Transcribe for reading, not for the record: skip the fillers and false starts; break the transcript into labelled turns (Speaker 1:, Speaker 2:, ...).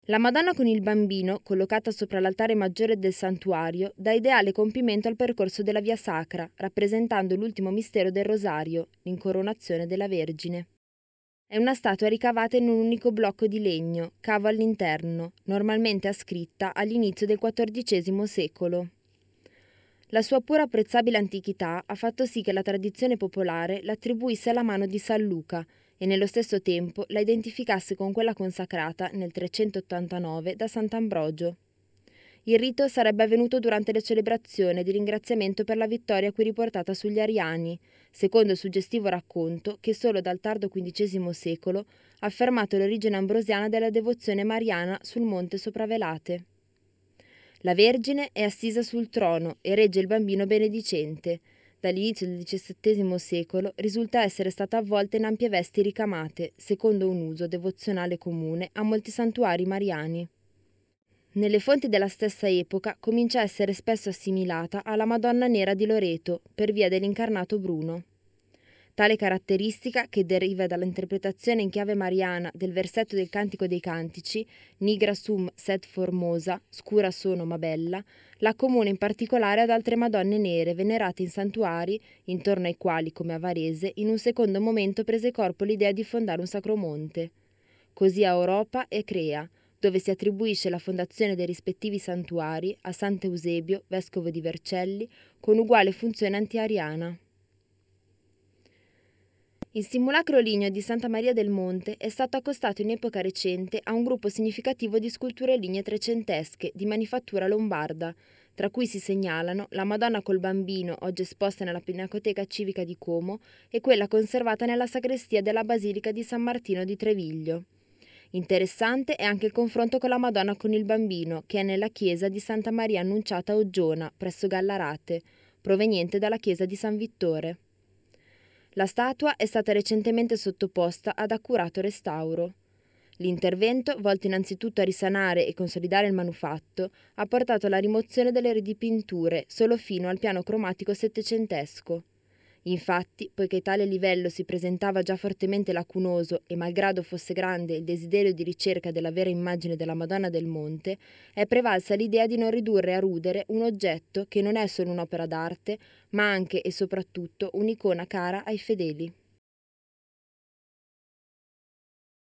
Speaker 1: La Madonna con il Bambino, collocata sopra l'altare maggiore del santuario, dà ideale compimento al percorso della Via Sacra, rappresentando l'ultimo mistero del Rosario, l'incoronazione della Vergine. È una statua ricavata in un unico blocco di legno, cavo all'interno, normalmente ascritta all'inizio del XIV secolo. La sua pura apprezzabile antichità ha fatto sì che la tradizione popolare l'attribuisse alla mano di San Luca e nello stesso tempo la identificasse con quella consacrata nel 389 da Sant'Ambrogio. Il rito sarebbe avvenuto durante la celebrazione di ringraziamento per la vittoria qui riportata sugli Ariani, secondo il suggestivo racconto che solo dal tardo XV secolo ha affermato l'origine ambrosiana della devozione mariana sul monte Sopravelate. La Vergine è assisa sul trono e regge il bambino benedicente. Dall'inizio del XVII secolo risulta essere stata avvolta in ampie vesti ricamate, secondo un uso devozionale comune a molti santuari mariani. Nelle fonti della stessa epoca comincia a essere spesso assimilata alla Madonna Nera di Loreto per via dell'incarnato Bruno. Tale caratteristica, che deriva dall'interpretazione in chiave mariana del versetto del Cantico dei Cantici, Nigra sum sed formosa, scura sono ma bella, la accomuna in particolare ad altre Madonne nere venerate in santuari, intorno ai quali, come a Varese, in un secondo momento prese corpo l'idea di fondare un sacromonte. Così a Europa e Crea, dove si attribuisce la fondazione dei rispettivi santuari a Sant'Eusebio, vescovo di Vercelli, con uguale funzione antiariana. Il simulacro ligneo di Santa Maria del Monte è stato accostato in epoca recente a un gruppo significativo di sculture lignee trecentesche di manifattura lombarda, tra cui si segnalano la Madonna col Bambino, oggi esposta nella Pinacoteca Civica di Como, e quella conservata nella sagrestia della Basilica di San Martino di Treviglio. Interessante è anche il confronto con la Madonna con il Bambino, che è nella chiesa di Santa Maria Annunciata a Oggiona, presso Gallarate, proveniente dalla chiesa di San Vittore. La statua è stata recentemente sottoposta ad accurato restauro. L'intervento, volto innanzitutto a risanare e consolidare il manufatto, ha portato alla rimozione delle ridipinture solo fino al piano cromatico settecentesco. Infatti, poiché tale livello si presentava già fortemente lacunoso e malgrado fosse grande il desiderio di ricerca della vera immagine della Madonna del Monte, è prevalsa l'idea di non ridurre a rudere un oggetto che non è solo un'opera d'arte, ma anche e soprattutto un'icona cara ai fedeli.